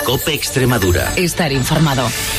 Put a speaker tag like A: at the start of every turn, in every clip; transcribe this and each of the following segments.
A: COPE Extremadura.
B: Estar informado.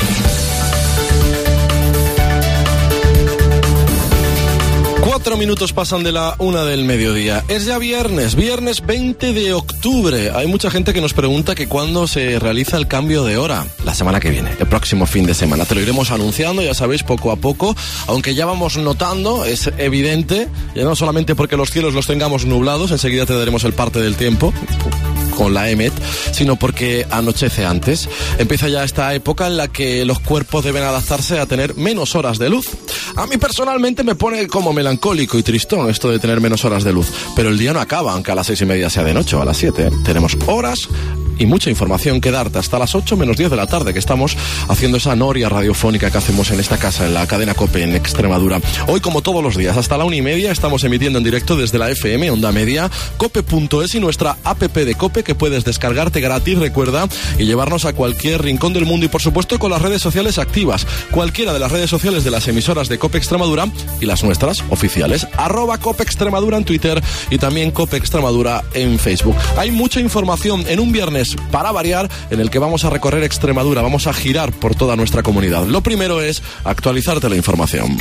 C: Cuatro minutos pasan de la 1 del mediodía. Es ya viernes 20 de octubre. Hay mucha gente que nos pregunta que cuándo se realiza el cambio de hora. La semana que viene, el próximo fin de semana. Te lo iremos anunciando, ya sabéis, poco a poco. Aunque ya vamos notando, es evidente, ya no solamente porque los cielos los tengamos nublados, enseguida te daremos el parte del tiempo con la EMET, sino porque anochece antes. Empieza ya esta época en la que los cuerpos deben adaptarse a tener menos horas de luz. A mí personalmente me pone como melancólico y tristón esto de tener menos horas de luz, pero el día no acaba, aunque a las 6:30 sea de noche o a las 7. Tenemos horas y mucha información que darte hasta las 8 menos 10 de la tarde, que estamos haciendo esa noria radiofónica que hacemos en esta casa, en la cadena COPE en Extremadura. Hoy, como todos los días, hasta la 1:30, estamos emitiendo en directo desde la FM, Onda Media, cope.es y nuestra app de COPE, que puedes descargarte gratis, recuerda, y llevarnos a cualquier rincón del mundo, y por supuesto con las redes sociales activas, cualquiera de las redes sociales de las emisoras de COPE Extremadura y las nuestras oficiales, @COPE Extremadura en Twitter y también COPE Extremadura en Facebook. Hay mucha información en un viernes para variar, en el que vamos a recorrer Extremadura, vamos a girar por toda nuestra comunidad. Lo primero es actualizarte la información.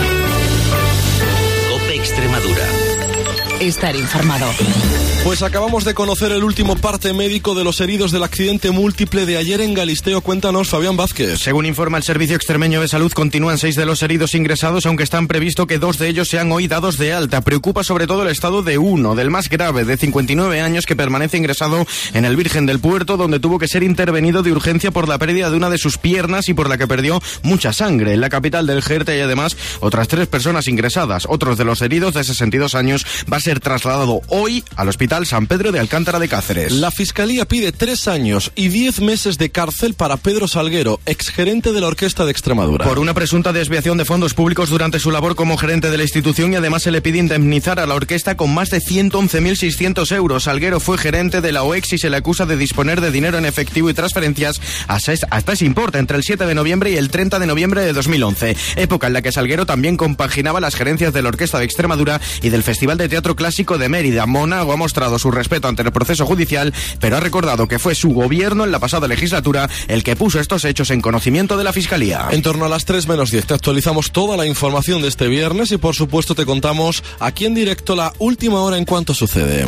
A: COPE Extremadura.
B: Estar informado.
C: Pues acabamos de conocer el último parte médico de los heridos del accidente múltiple de ayer en Galisteo. Cuéntanos, Fabián Vázquez.
D: Según informa el Servicio Extremeño de Salud, continúan 6 de los heridos ingresados, aunque están previsto que 2 de ellos sean hoy dados de alta. Preocupa sobre todo el estado de uno, del más grave, de 59 años, que permanece ingresado en el Virgen del Puerto, donde tuvo que ser intervenido de urgencia por la pérdida de una de sus piernas y por la que perdió mucha sangre. En la capital del Jerte hay además otras 3 personas ingresadas. Otros de los heridos, de 62 años, va a ser trasladado hoy al Hospital San Pedro de Alcántara de Cáceres.
C: La Fiscalía pide 3 años y 10 meses de cárcel para Pedro Salguero, exgerente de la Orquesta de Extremadura.
D: Por una presunta desviación de fondos públicos durante su labor como gerente de la institución, y además se le pide indemnizar a la orquesta con más de 111.600 euros. Salguero fue gerente de la OEX y se le acusa de disponer de dinero en efectivo y transferencias hasta ese importe entre el 7 de noviembre y el 30 de noviembre de 2011, época en la que Salguero también compaginaba las gerencias de la Orquesta de Extremadura y del Festival de Teatro Clásico de Mérida. Monago ha mostrado su respeto ante el proceso judicial, pero ha recordado que fue su gobierno en la pasada legislatura el que puso estos hechos en conocimiento de la Fiscalía.
C: En torno a las 3 menos 10 te actualizamos toda la información de este viernes y por supuesto te contamos aquí en directo la última hora en cuanto sucede.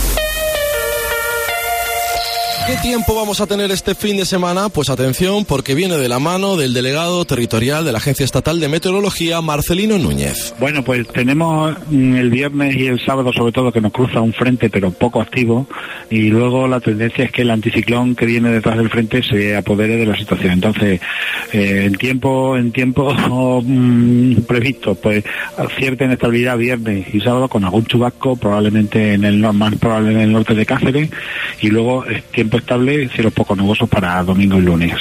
C: ¿Qué tiempo vamos a tener este fin de semana? Pues atención, porque viene de la mano del delegado territorial de la Agencia Estatal de Meteorología, Marcelino Núñez.
E: Bueno, pues tenemos el viernes y el sábado sobre todo que nos cruza un frente pero poco activo, y luego la tendencia es que el anticiclón que viene detrás del frente se apodere de la situación. Entonces, en tiempo previsto, pues cierta inestabilidad viernes y sábado con algún chubasco, probablemente más probable en el norte de Cáceres, y luego tiempo estable, cielos poco nubosos para domingo y lunes.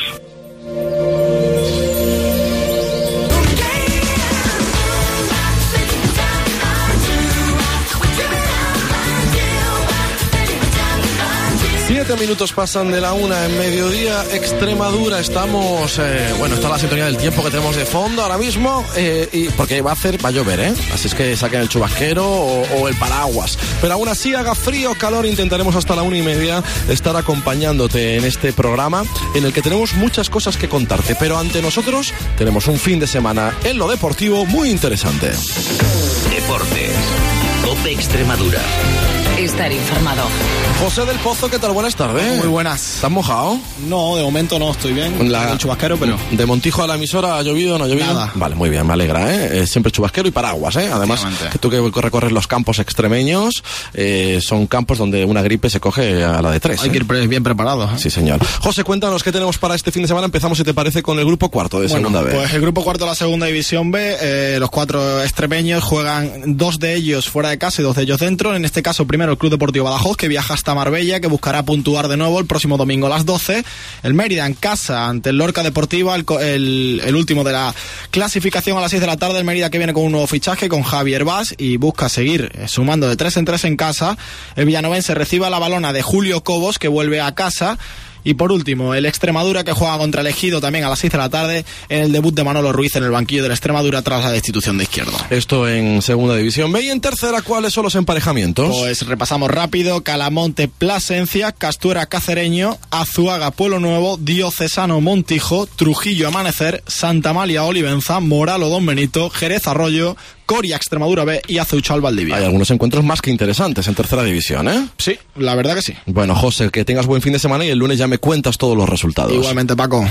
C: Minutos pasan de la 1 en mediodía. Extremadura, estamos está la sintonía del tiempo que tenemos de fondo ahora mismo, y porque va a llover, así es que saquen el chubasquero o el paraguas, pero aún así, haga frío o calor, intentaremos hasta la 1:30 estar acompañándote en este programa en el que tenemos muchas cosas que contarte, pero ante nosotros tenemos un fin de semana en lo deportivo muy interesante.
A: Deportes. COPE Extremadura.
B: Estar informado.
C: José del Pozo, ¿qué tal? Buenas tardes.
F: Muy buenas.
C: ¿Estás mojado?
F: No, de momento no, estoy bien. El chubasquero, pero...
C: ¿De Montijo a la emisora ha llovido o no ha llovido?
F: Nada.
C: Vale, muy bien, me alegra, Siempre chubasquero y paraguas, Además, que tú que recorres los campos extremeños, son campos donde una gripe se coge a la de 3.
F: Hay que ir bien preparados.
C: Sí, señor. José, cuéntanos qué tenemos para este fin de semana. Empezamos, si te parece, con el grupo cuarto de segunda B.
F: Pues el grupo cuarto de la segunda división B, los 4 extremeños juegan 2 de ellos fuera de casa y 2 de ellos dentro. En este caso, primero el Club Deportivo Badajoz, que viaja hasta Marbella, que buscará puntuar de nuevo el próximo domingo a las 12. El Mérida en casa ante el Lorca Deportiva, el último de la clasificación, a las 6 de la tarde. El Mérida que viene con un nuevo fichaje, con Javier Vaz, y busca seguir sumando de 3 en 3 en casa. El villanovense recibe la balona de Julio Cobos, que vuelve a casa. Y por último, el Extremadura, que juega contra el Ejido también a las 6 de la tarde en el debut de Manolo Ruiz en el banquillo del Extremadura tras la destitución de Izquierdo.
C: Esto en segunda división B. Y en tercera, ¿cuáles son los emparejamientos?
F: Pues repasamos rápido: Calamonte, Plasencia, Castuera, Cacereño, Azuaga, Pueblo Nuevo, Diocesano, Montijo, Trujillo, Amanecer, Santa Amalia, Olivenza, Moralo, Don Benito, Jerez, Arroyo, Coria, Extremadura B y Azeuchal, Valdivia.
C: Hay algunos encuentros más que interesantes en tercera división, ¿eh?
F: Sí, la verdad que sí.
C: Bueno, José, que tengas buen fin de semana y el lunes ya me cuentas todos los resultados.
F: Igualmente, Paco.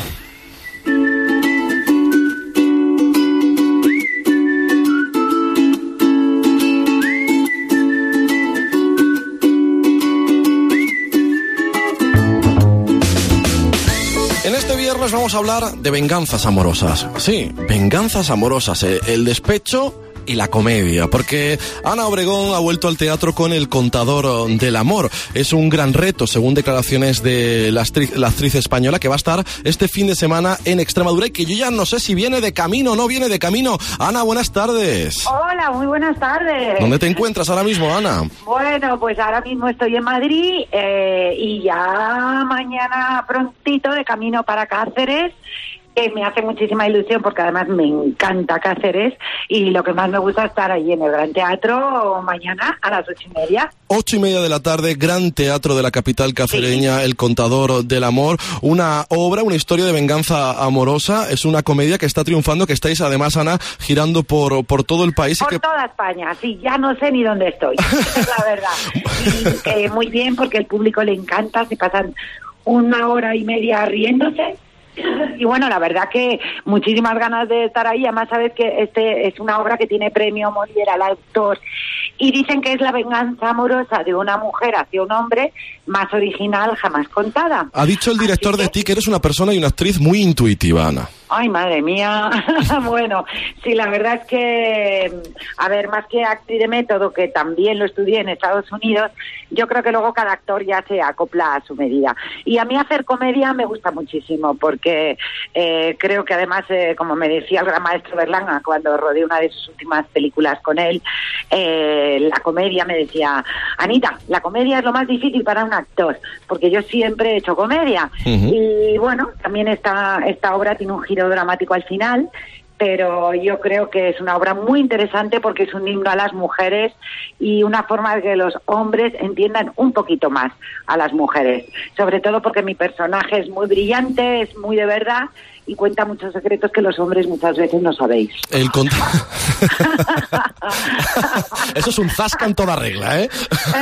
C: Viernes vamos a hablar de venganzas amorosas. Sí, venganzas amorosas, el despecho y la comedia, porque Ana Obregón ha vuelto al teatro con El contador del amor. Es un gran reto, según declaraciones de la actriz española, que va a estar este fin de semana en Extremadura y que yo ya no sé si viene de camino o no viene de camino. Ana, buenas tardes.
G: Hola, muy buenas tardes.
C: ¿Dónde te encuentras ahora mismo, Ana?
G: Bueno, pues ahora mismo estoy en Madrid y ya mañana prontito de camino para Cáceres, que me hace muchísima ilusión porque además me encanta Cáceres y lo que más me gusta es estar allí en el Gran Teatro mañana a las 8:30.
C: 8:30 de la tarde, Gran Teatro de la capital cacereña, sí. El contador del amor, una obra, una historia de venganza amorosa, es una comedia que está triunfando, que estáis además, Ana, girando por todo el país.
G: Por toda España, sí, ya no sé ni dónde estoy, es la verdad. Y muy bien, porque el público le encanta, se pasan 1 hora y media riéndose. Y bueno, la verdad que muchísimas ganas de estar ahí. Además, sabes que este es una obra que tiene premio Molière al autor y dicen que es la venganza amorosa de una mujer hacia un hombre más original jamás contada.
C: Ha dicho el director de ti que eres una persona y una actriz muy intuitiva, Ana.
G: Ay, madre mía. Bueno, sí, la verdad es que, a ver, más que actriz de método, que también lo estudié en Estados Unidos, yo creo que luego cada actor ya se acopla a su medida. Y a mí hacer comedia me gusta muchísimo, porque creo que además, como me decía el gran maestro Berlanga cuando rodé una de sus últimas películas con él, la comedia, me decía, Anita, la comedia es lo más difícil para un actor, porque yo siempre he hecho comedia. Uh-huh. Y bueno, también esta obra tiene un giro dramático al final, pero yo creo que es una obra muy interesante porque es un himno a las mujeres y una forma de que los hombres entiendan un poquito más a las mujeres, sobre todo porque mi personaje es muy brillante, es muy de verdad y cuenta muchos secretos que los hombres muchas veces no sabéis.
C: Eso es un zasca en toda regla, ¿eh?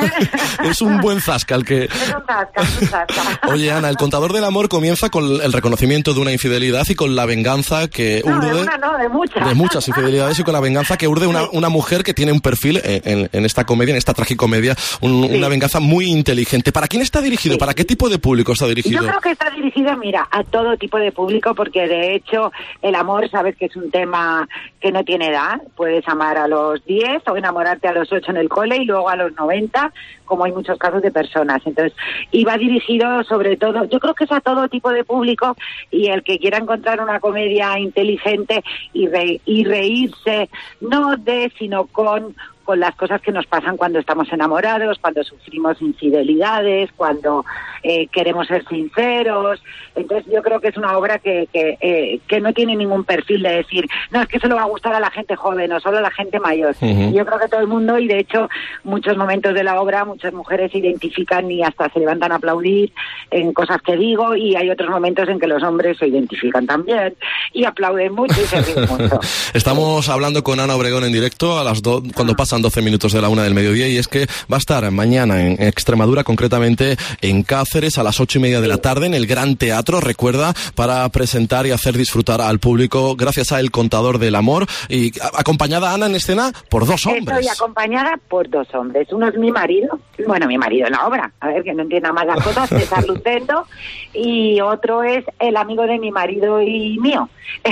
C: Es un buen zasca el que...
G: Es un zasca.
C: Oye, Ana, El contador del amor comienza con el reconocimiento de una infidelidad y con la venganza que urde...
G: De
C: muchas infidelidades y con la venganza que urde una mujer que tiene un perfil en esta comedia, en esta tragicomedia, una venganza muy inteligente. ¿Para quién está dirigido? Sí. ¿Para qué tipo de público está dirigido?
G: Yo creo que está dirigido, mira, a todo tipo de público, porque de hecho el amor, sabes que es un tema que no tiene edad. Puedes amar a los 10 o enamorarte a los 8 en el cole y luego a los 90, como hay muchos casos de personas. Entonces, y va dirigido sobre todo, yo creo que es a todo tipo de público, y el que quiera encontrar una comedia inteligente y reírse, no de, sino con las cosas que nos pasan cuando estamos enamorados, cuando sufrimos infidelidades, cuando queremos ser sinceros. Entonces yo creo que es una obra que no tiene ningún perfil de decir, no, es que solo va a gustar a la gente joven o solo a la gente mayor. Uh-huh. Yo creo que todo el mundo, y de hecho muchos momentos de la obra muchas mujeres se identifican y hasta se levantan a aplaudir en cosas que digo, y hay otros momentos en que los hombres se identifican también y aplauden mucho y se ríen mucho.
C: Estamos hablando con Ana Obregón en directo a las cuando pasan 12 minutos de la 1 del mediodía, y es que va a estar mañana en Extremadura, concretamente en Cáceres, a las 8:30 de la tarde en el Gran Teatro, recuerda, para presentar y hacer disfrutar al público gracias a El contador del amor, y acompañada, Ana, en escena por 2 hombres.
G: Estoy acompañada por 2 hombres. Uno es mi marido en la obra, a ver, que no entienda más las cosas, César Lucendo, y otro es el amigo de mi marido y mío,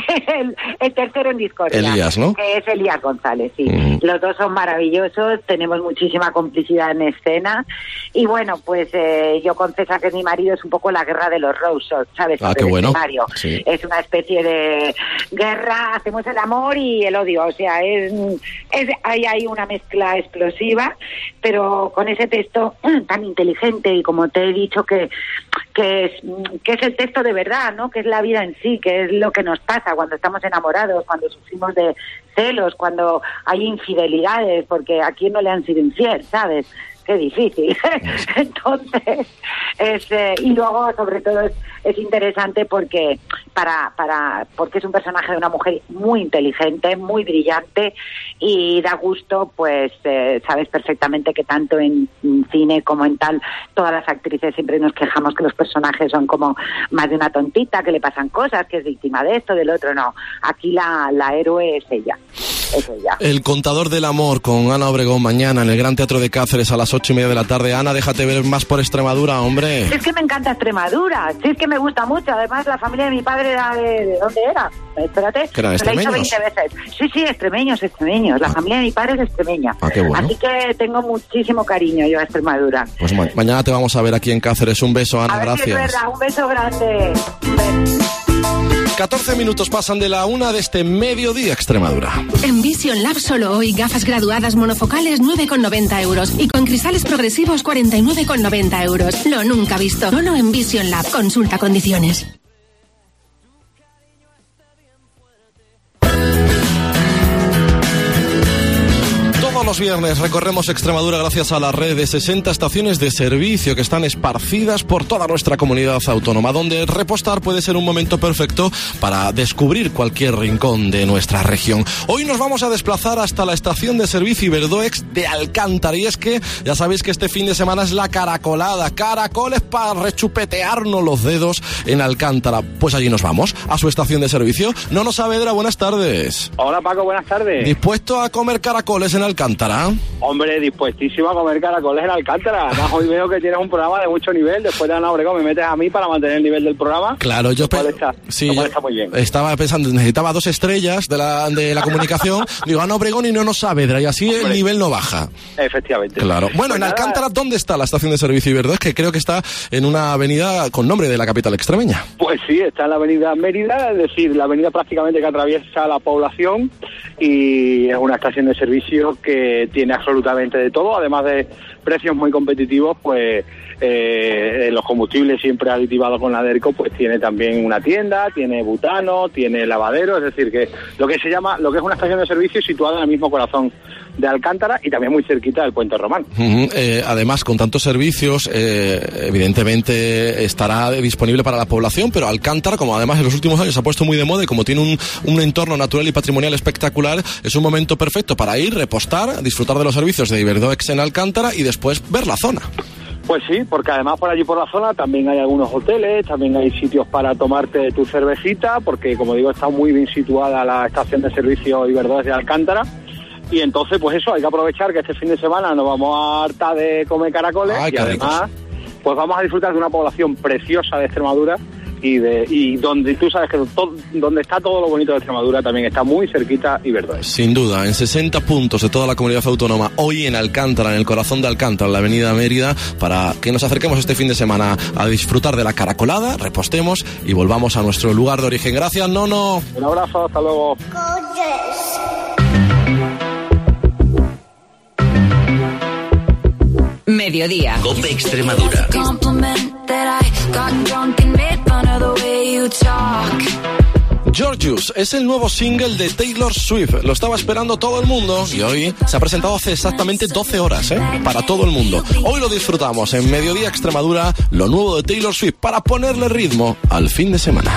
G: el tercero en discordia.
C: Elías, ¿no?
G: Que es Elías González, sí. Los 2 son maravillosos, tenemos muchísima complicidad en escena, y bueno, pues yo con César, que es mi marido, es un poco la guerra de los roses, ¿sabes?
C: Ah, qué bueno.
G: Sí. Es una especie de guerra, hacemos el amor y el odio, o sea, hay una mezcla explosiva, pero con ese texto tan inteligente, y como te he dicho, que que es el texto de verdad, ¿no? Que es la vida en sí, que es lo que nos pasa cuando estamos enamorados, cuando sufrimos de celos, cuando hay infidelidades, porque a quién no le han sido infiel, ¿sabes? Qué difícil. Entonces, y luego sobre todo es interesante porque porque es un personaje de una mujer muy inteligente, muy brillante, y da gusto, pues sabes perfectamente que tanto en cine como en tal, todas las actrices siempre nos quejamos que los personajes son como más de una tontita, que le pasan cosas, que es víctima de esto, del otro. No, aquí la héroe es ella.
C: El contador del amor con Ana Obregón mañana en el Gran Teatro de Cáceres a las 8:30 de la tarde. Ana, déjate ver más por Extremadura, hombre.
G: Es que me encanta Extremadura, sí, es que me gusta mucho. Además, la familia de mi padre era ¿de dónde era? Espérate,
C: ¿que eran extremeños?
G: Me la he dicho 20 veces. Sí, extremeños. La familia de mi padre es extremeña.
C: Qué bueno.
G: Así que tengo muchísimo cariño yo a Extremadura.
C: Pues mañana te vamos a ver aquí en Cáceres. Un beso, Ana,
G: a ver
C: gracias.
G: Si es verdad, un beso grande.
C: 14 minutos pasan de la 1 de este mediodía, Extremadura.
H: En Vision Lab solo hoy gafas graduadas monofocales 9,90 euros y con cristales progresivos 49,90 euros. Lo nunca visto. Solo en Vision Lab. Consulta condiciones.
C: Todos los viernes recorremos Extremadura gracias a la red de 60 estaciones de servicio que están esparcidas por toda nuestra comunidad autónoma, donde repostar puede ser un momento perfecto para descubrir cualquier rincón de nuestra región. Hoy nos vamos a desplazar hasta la estación de servicio Iberdoex de Alcántara, y es que ya sabéis que este fin de semana es la caracolada, caracoles para rechupetearnos los dedos en Alcántara. Pues allí nos vamos, a su estación de servicio. Nono Saavedra, buenas tardes.
I: Hola Paco, buenas tardes.
C: ¿Dispuesto a comer caracoles en Alcántara?
I: Hombre, dispuestísimo a comer caracoles en Alcántara. Además, hoy veo que tienes un programa de mucho nivel. Después de Ana Obregón me metes a mí para mantener el nivel del programa.
C: Claro, yo
I: está muy bien.
C: Estaba pensando, necesitaba 2 estrellas de la comunicación. Digo, Ana Obregón y Nono Saavedra, y así el nivel no baja.
I: Efectivamente.
C: Claro. Bueno, pues en Alcántara, ¿dónde está la estación de servicio Iberdoex? Que creo que está en una avenida con nombre de la capital extremeña.
I: Pues sí, está en la avenida Mérida, es decir, la avenida prácticamente que atraviesa la población, y es una estación de servicio que tiene absolutamente de todo, además de precios muy competitivos. Pues los combustibles siempre aditivados con la Derco, pues tiene también una tienda, tiene butano, tiene lavadero, es decir, que lo que es una estación de servicio situada en el mismo corazón de Alcántara y también muy cerquita del Puente Romano.
C: Además, con tantos servicios, evidentemente estará disponible para la población, pero Alcántara, como además en los últimos años se ha puesto muy de moda y como tiene un entorno natural y patrimonial espectacular, es un momento perfecto para ir, repostar, disfrutar de los servicios de Iberdoex en Alcántara y después ver la zona.
I: Pues sí, porque además por allí por la zona también hay algunos hoteles, también hay sitios para tomarte tu cervecita, porque como digo, está muy bien situada la estación de servicio Iberdoex de Alcántara. Y entonces, pues eso, hay que aprovechar que este fin de semana nos vamos a hartar de comer caracoles.
C: Ay,
I: y además, pues vamos a disfrutar de una población preciosa de Extremadura y donde tú sabes que donde está todo lo bonito de Extremadura también está muy cerquita Iberdoex.
C: Sin duda, en 60 puntos de toda la comunidad autónoma, hoy en Alcántara, en el corazón de Alcántara, en la avenida Mérida, para que nos acerquemos este fin de semana a disfrutar de la caracolada, repostemos y volvamos a nuestro lugar de origen. Gracias, Nono.
I: Un abrazo, hasta luego.
B: Mediodía.
A: COPE Extremadura.
C: Georgius es el nuevo single de Taylor Swift. Lo estaba esperando todo el mundo y hoy se ha presentado hace exactamente 12 horas, para todo el mundo. Hoy lo disfrutamos en Mediodía Extremadura, lo nuevo de Taylor Swift, para ponerle ritmo al fin de semana.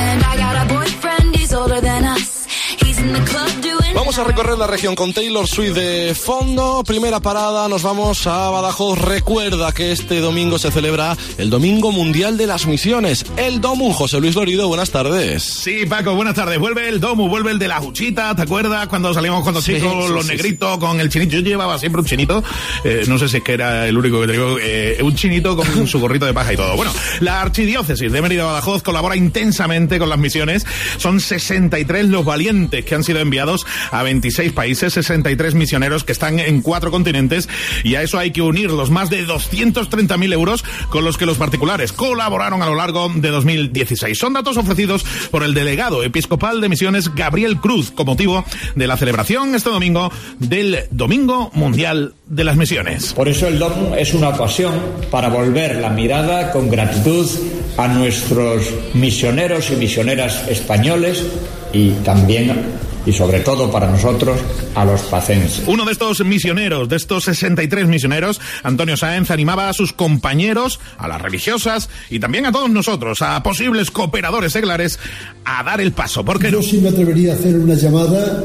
C: Vamos a recorrer la región con Taylor Swift de fondo. Primera parada, nos vamos a Badajoz. Recuerda que este domingo se celebra el Domingo Mundial de las Misiones, el DOMU. José Luis Lorido, buenas tardes.
J: Sí, Paco, buenas tardes. Vuelve el DOMU, vuelve el de la huchita, ¿te acuerdas? Cuando salimos cuando chicos, los negritos con el chinito. Yo llevaba siempre un chinito, no sé si es que era el único que tengo, un chinito con su gorrito de paja y todo. Bueno, la Archidiócesis de Mérida Badajoz colabora intensamente con las misiones. Son 63 los valientes que han sido enviados a a 26 países, 63 misioneros que están en 4 continentes, y a eso hay que unir los más de 230.000 euros con los que los particulares colaboraron a lo largo de 2016. Son datos ofrecidos por el delegado episcopal de Misiones, Gabriel Cruz, con motivo de la celebración este domingo del Domingo Mundial de las Misiones.
K: Por eso el DOM es una ocasión para volver la mirada con gratitud a nuestros misioneros y misioneras españoles, y también y sobre todo para nosotros, a los pacenses.
J: Uno de estos misioneros, de estos 63 misioneros, Antonio Sáenz, animaba a sus compañeros, a las religiosas y también a todos nosotros, a posibles cooperadores seglares, a dar el paso. Porque
L: yo sí me atrevería a hacer una llamada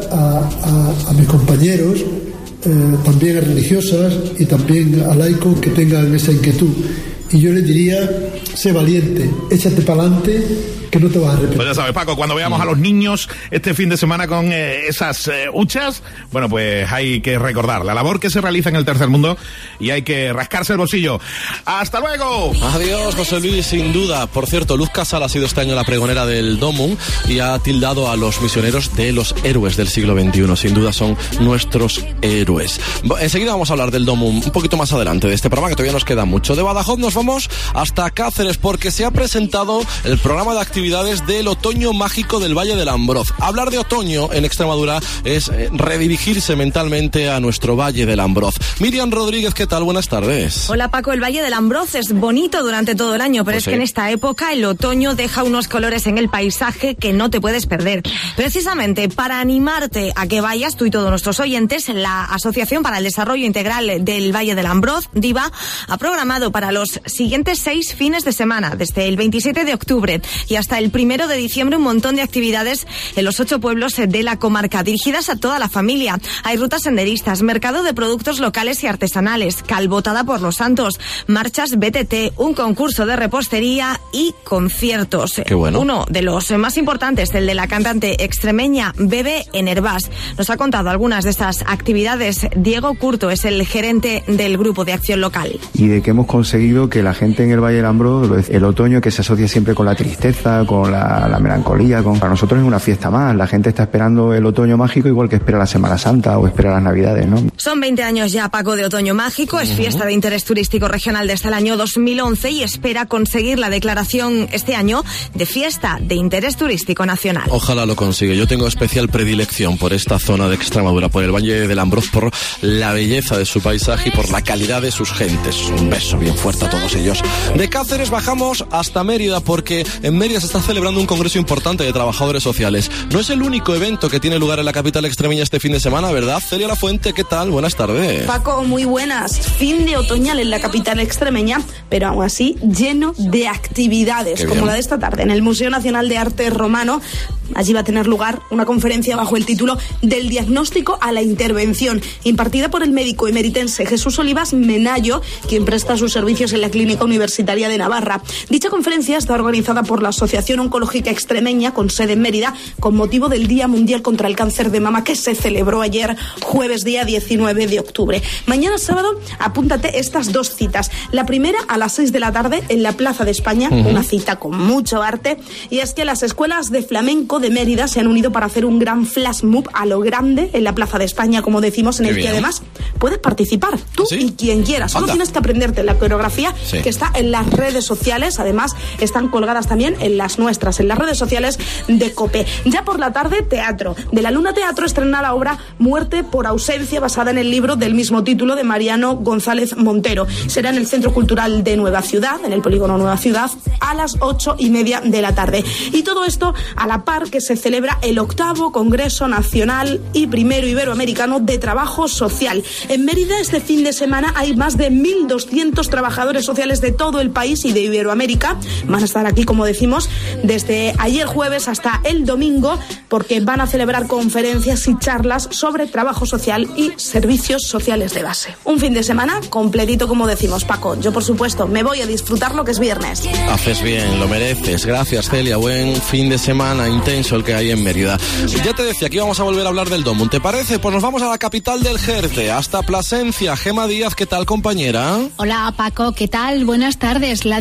L: a mis compañeros, también a religiosas y también a laicos que tengan esa inquietud. Y yo le diría, sé valiente, échate para adelante, que no te vas a arrepentir.
J: Pues ya sabes, Paco, cuando veamos a los niños este fin de semana con esas huchas, bueno, pues hay que recordar la labor que se realiza en el tercer mundo y hay que rascarse el bolsillo. ¡Hasta luego!
C: Adiós, José Luis, sin duda. Por cierto, Luz Casal ha sido este año la pregonera del Domum y ha tildado a los misioneros de los héroes del siglo XXI. Sin duda son nuestros héroes. Enseguida vamos a hablar del Domum un poquito más adelante de este programa, que todavía nos queda mucho. De Badajoz nos vamos hasta Cáceres, porque se ha presentado el programa de actividades del Otoño Mágico del Valle del Ambroz. Hablar de otoño en Extremadura es redirigirse mentalmente a nuestro Valle del Ambroz. Miriam Rodríguez, ¿qué tal? Buenas tardes.
M: Hola, Paco. El Valle del Ambroz es bonito durante todo el año, pero pues es que en esta época el otoño deja unos colores en el paisaje que no te puedes perder. Precisamente para animarte a que vayas, tú y todos nuestros oyentes, la Asociación para el Desarrollo Integral del Valle del Ambroz, DIVA, ha programado para los siguientes 6 fines de semana, desde el 27 de octubre y hasta el 1 de diciembre, un montón de actividades en los 8 pueblos de la comarca, dirigidas a toda la familia. Hay rutas senderistas, mercado de productos locales y artesanales, calbotada por los santos, marchas BTT, un concurso de repostería y conciertos.
C: Qué bueno.
M: Uno de los más importantes, el de la cantante extremeña Bebe en Hervás. Nos ha contado algunas de estas actividades. Diego Curto es el gerente del Grupo de Acción Local.
N: Y de que hemos conseguido que la gente en el Valle del Ambroz, el otoño que se asocia siempre con la tristeza, con la melancolía, para nosotros es una fiesta más. La gente está esperando el otoño mágico igual que espera la Semana Santa o espera las Navidades, ¿no?
M: Son 20 años ya, Paco, de Otoño Mágico. Es fiesta de interés turístico regional desde el año 2011 y espera conseguir la declaración este año de fiesta de interés turístico nacional.
C: Ojalá lo consiga. Yo tengo especial predilección por esta zona de Extremadura, por el Valle del Ambroz, por la belleza de su paisaje y por la calidad de sus gentes. Un beso bien fuerte a todos ellos. De Cáceres bajamos hasta Mérida, porque en Mérida se está celebrando un congreso importante de trabajadores sociales. No es el único evento que tiene lugar en la capital extremeña este fin de semana, ¿verdad? Celia Lafuente, ¿qué tal? Buenas tardes.
O: Paco, muy buenas. Fin de otoñal en la capital extremeña, pero aún así lleno de actividades, como la de esta tarde en el Museo Nacional de Arte Romano. Allí va a tener lugar una conferencia bajo el título Del diagnóstico a la intervención, impartida por el médico emeritense Jesús Olivas Menayo, quien presta sus servicios en la Clínica Universitaria de Navarra. Dicha conferencia está organizada por la Asociación Oncológica Extremeña, con sede en Mérida, con motivo del Día Mundial contra el Cáncer de Mama, que se celebró ayer, jueves día 19 de octubre. Mañana sábado, apúntate estas 2 citas. La primera a las 6 de la tarde en la Plaza de España, una cita con mucho arte, y es que las escuelas de flamenco de Mérida se han unido para hacer un gran flash mob a lo grande en la Plaza de España, como decimos, en el que además puedes participar, tú y quien quieras. Solo tienes que aprenderte la coreografía que está en las redes sociales. Además, están colgadas también en las nuestras, en las redes sociales de COPE. Ya por la tarde, teatro. De la Luna Teatro estrena la obra Muerte por ausencia, basada en el libro del mismo título de Mariano González Montero. Será en el Centro Cultural de Nueva Ciudad, en el Polígono Nueva Ciudad, a las 8:30 de la tarde. Y todo esto a la par que se celebra el 8º Congreso Nacional y primero Iberoamericano de Trabajo Social. En Mérida este fin de semana hay más de 1.200 trabajadores sociales de todo el país y de Iberoamérica. Van a estar aquí, como decimos, desde ayer jueves hasta el domingo, porque van a celebrar conferencias y charlas sobre trabajo social y servicios sociales de base. Un fin de semana completito, como decimos, Paco. Yo, por supuesto, me voy a disfrutar lo que es viernes.
C: Haces bien, lo mereces. Gracias, Celia. Buen fin de semana intenso el que hay en Mérida. Ya te decía que íbamos a volver a hablar del Domum. ¿Te parece? Pues nos vamos a la capital del Jerte, hasta Plasencia. Gema Díaz, ¿qué tal, compañera?
P: Hola, Paco, ¿qué tal? Buenas tardes. La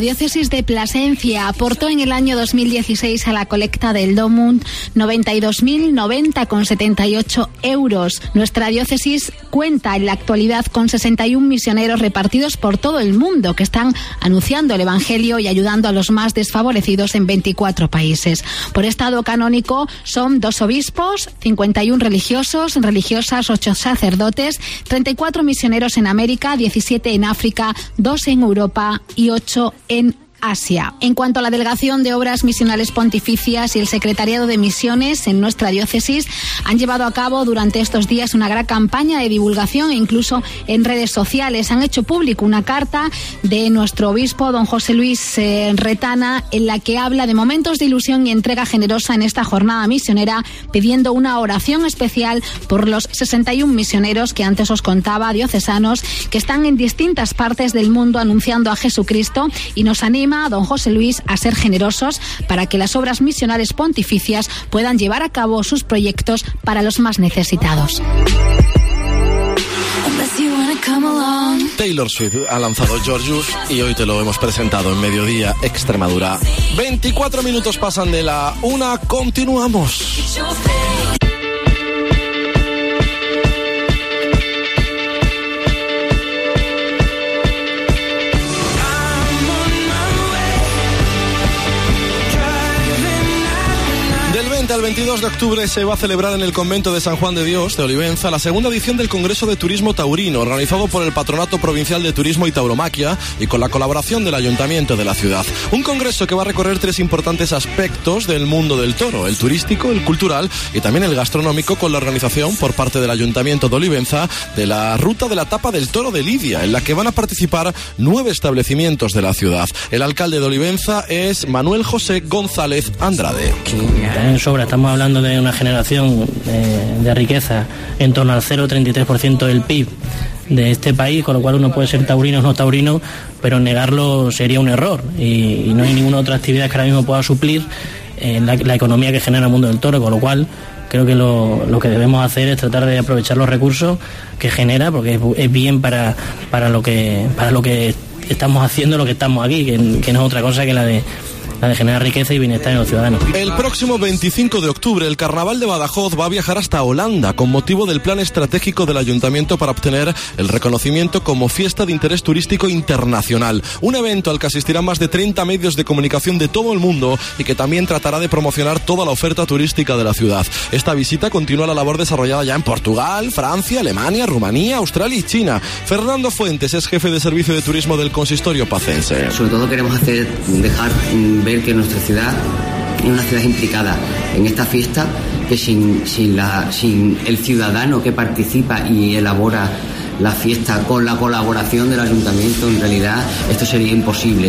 P: diócesis de Plasencia aportó en el año 2016 a la colecta del DOMUN 92.090,78 euros. Nuestra diócesis cuenta en la actualidad con 61 misioneros repartidos por todo el mundo que están anunciando el Evangelio y ayudando a los más desfavorecidos en 24 países. Por estado canónico son 2 obispos, 51 religiosos, religiosas, 8 sacerdotes, 34 misioneros en América, 17 en África, 2 en Europa y 8 en Asia. En cuanto a la Delegación de Obras Misionales Pontificias y el Secretariado de Misiones en nuestra diócesis, han llevado a cabo durante estos días una gran campaña de divulgación e incluso en redes sociales. Han hecho público una carta de nuestro obispo, don José Luis Retana, en la que habla de momentos de ilusión y entrega generosa en esta jornada misionera, pidiendo una oración especial por los 61 misioneros que antes os contaba, diocesanos, que están en distintas partes del mundo anunciando a Jesucristo, y nos anima a don José Luis a ser generosos para que las obras misionales pontificias puedan llevar a cabo sus proyectos para los más necesitados.
C: Taylor Swift ha lanzado Georgius y hoy te lo hemos presentado en Mediodía Extremadura. 24 minutos pasan de la 1, continuamos. Al 22 de octubre se va a celebrar en el convento de San Juan de Dios de Olivenza la segunda edición del Congreso de Turismo Taurino, organizado por el Patronato Provincial de Turismo y Tauromaquia y con la colaboración del Ayuntamiento de la ciudad. Un congreso que va a recorrer 3 importantes aspectos del mundo del toro: el turístico, el cultural y también el gastronómico, con la organización por parte del Ayuntamiento de Olivenza de la Ruta de la Tapa del Toro de Lidia, en la que van a participar 9 establecimientos de la ciudad. El alcalde de Olivenza es Manuel José González Andrade.
Q: Estamos hablando de una generación de riqueza en torno al 0,33% del PIB de este país, con lo cual uno puede ser taurino o no taurino, pero negarlo sería un error, y no hay ninguna otra actividad que ahora mismo pueda suplir la economía que genera el mundo del toro, con lo cual creo que lo que debemos hacer es tratar de aprovechar los recursos que genera, porque es bien para lo que estamos haciendo, lo que estamos aquí, que no es otra cosa que la de generar riqueza y bienestar en los ciudadanos.
C: El próximo 25 de octubre, el Carnaval de Badajoz va a viajar hasta Holanda con motivo del plan estratégico del Ayuntamiento para obtener el reconocimiento como Fiesta de Interés Turístico Internacional. Un evento al que asistirán más de 30 medios de comunicación de todo el mundo y que también tratará de promocionar toda la oferta turística de la ciudad. Esta visita continúa la labor desarrollada ya en Portugal, Francia, Alemania, Rumanía, Australia y China. Fernando Fuentes es jefe de servicio de turismo del consistorio pacense.
R: Sobre todo queremos dejar ver que nuestra ciudad es una ciudad implicada en esta fiesta, que sin el ciudadano que participa y elabora la fiesta con la colaboración del ayuntamiento, en realidad esto sería imposible.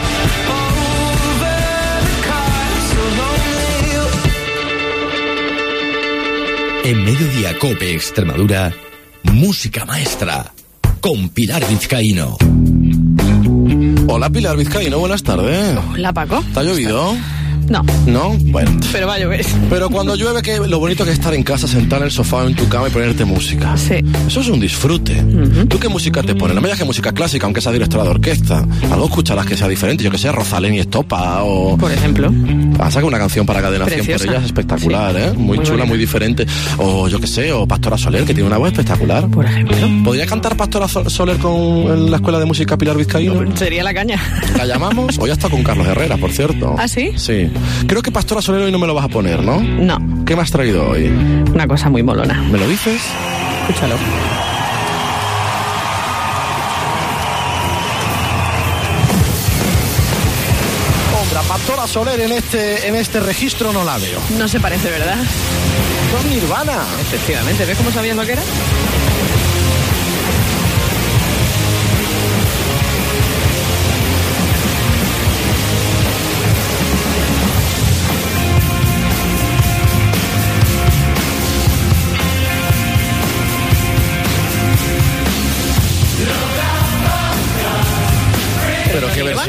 A: En Mediodía Cope Extremadura, música maestra con Pilar Vizcaíno.
C: Hola Pilar Vizcaíno, buenas tardes.
S: Hola Paco.
C: ¿Te ha llovido?
S: No.
C: ¿No? Bueno.
S: Pero va a llover.
C: Pero cuando llueve, que lo bonito que es estar en casa, sentado en el sofá o en tu cama y ponerte música.
S: Sí.
C: Eso es un disfrute. ¿Tú qué música te pones? No me digas que música clásica, aunque sea directora de orquesta. Algo escucharás que sea diferente. Yo que sé, Rosalén y Estopa o...
S: Por ejemplo.
C: Ah, saca una canción para Cadena 100 por ella, es espectacular, sí. Muy chula, muy diferente. O yo que sé, o Pastora Soler, que tiene una voz espectacular.
S: Por ejemplo.
C: ¿Podría cantar Pastora Soler en la Escuela de Música Pilar Vizcaíno?
S: Sería la caña.
C: ¿La llamamos? Hoy está con Carlos Herrera, por cierto.
S: ¿Ah, sí?
C: Sí. Creo que Pastora Soler hoy no me lo vas a poner, ¿no?
S: No.
C: ¿Qué me has traído hoy?
S: Una cosa muy molona.
C: ¿Me lo dices?
S: Escúchalo.
C: Hombre, Pastora Soler en este registro no la veo.
S: No se parece, ¿verdad?
C: Son Nirvana.
S: Efectivamente. ¿Ves cómo sabías lo que era?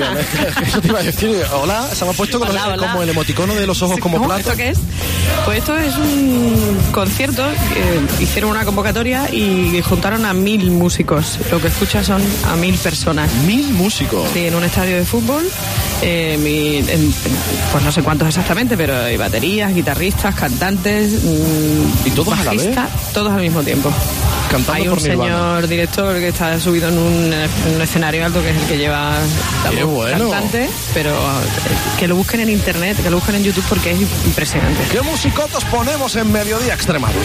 C: Eso te iba a decir, hola, se me ha puesto
S: Hola.
C: como el emoticono de los ojos como plato.
S: ¿Esto qué es? Pues esto es un concierto, hicieron una convocatoria y juntaron a 1000 músicos. Lo que escuchas son a 1000 personas.
C: ¿1000 músicos?
S: Sí, en un estadio de fútbol. Pues no sé cuántos exactamente, pero hay baterías, guitarristas, cantantes.
C: ¿Y todos a la vez?
S: Todos al mismo tiempo.
C: Cantando
S: hay un
C: por Nirvana.
S: señor director que está subido en un escenario alto, que es el que lleva la voz cantante, pero que lo busquen en internet, que lo busquen en YouTube, porque es impresionante.
C: ¿Qué musicotos ponemos en Mediodía Extremadura?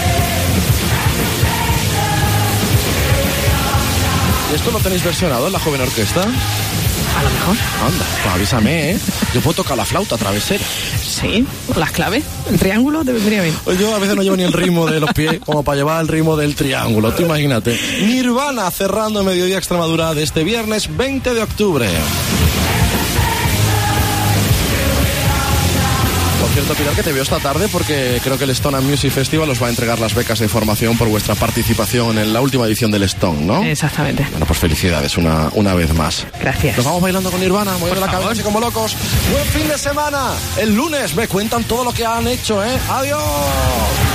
C: ¿Y esto lo tenéis versionado en la Joven Orquesta?
S: A lo mejor.
C: Anda, pues avísame, ¿eh? Yo puedo tocar la flauta travesera.
S: Sí, las claves. El triángulo te vendría bien.
C: Pues yo a veces no llevo ni el ritmo de los pies como para llevar el ritmo del triángulo, tú imagínate. Nirvana cerrando Mediodía Extremadura de este viernes 20 de octubre. Por cierto, Pilar, que te veo esta tarde porque creo que el Stone and Music Festival os va a entregar las becas de formación por vuestra participación en la última edición del Stone, ¿no?
S: Exactamente.
C: Bueno, pues felicidades una vez más.
S: Gracias.
C: Nos vamos bailando con Nirvana, moviendo la cabeza así como locos. ¡Buen fin de semana! El lunes me cuentan todo lo que han hecho, ¿eh? ¡Adiós!